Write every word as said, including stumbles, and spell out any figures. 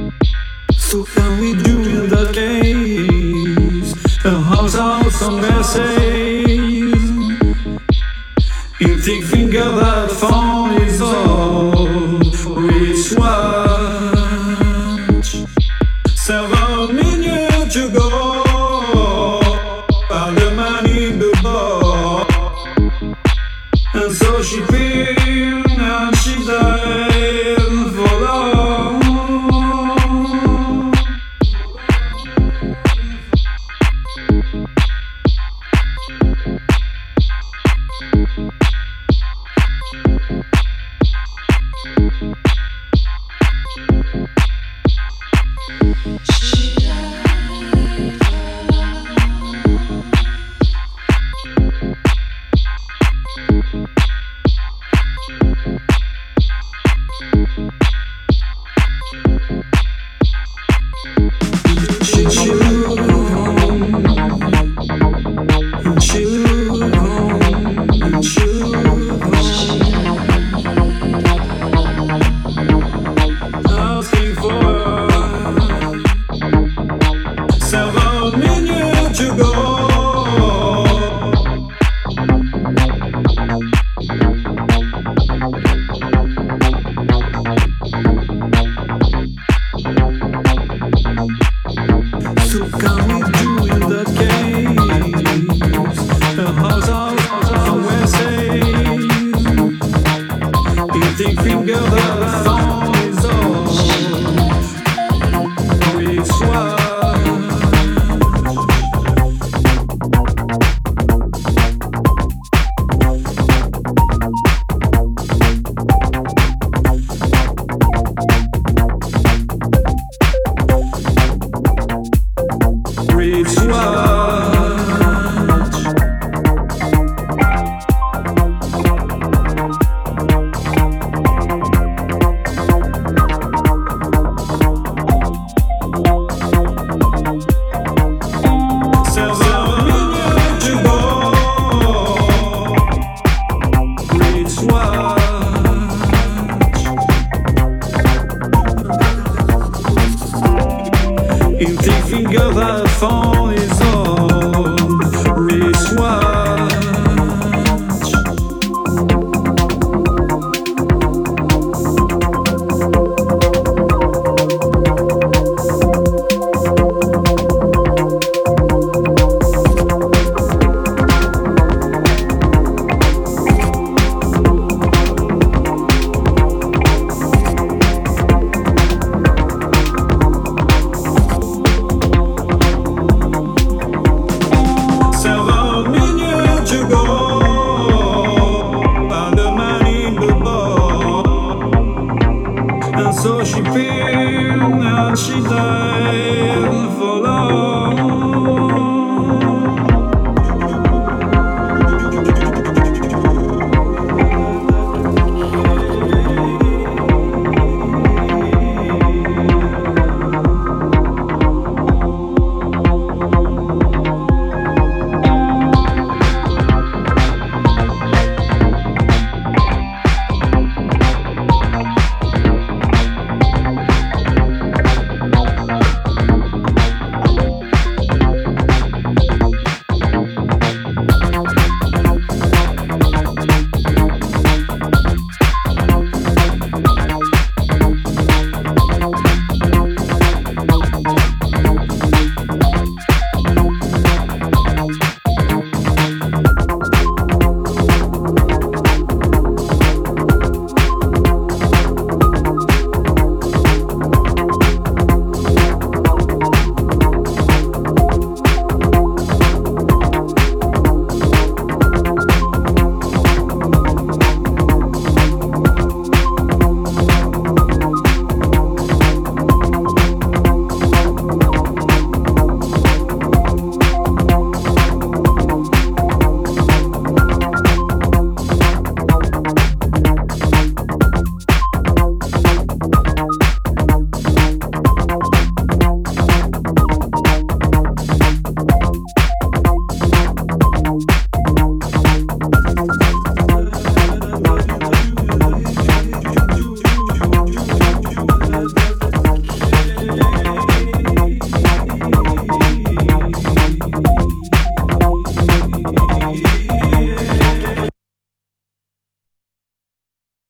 So can we do in that case a house out some essays? If they finger that phone is all which watch several minutes ago, found the man in the bar, and so she feel and she died for long. Several minutes ago, so can we do in that case a house out of essays? If they finger that phone is all which one? Which watch several minutes ago, which watch if they finger that phone is on wristwatch. So she feel and she died.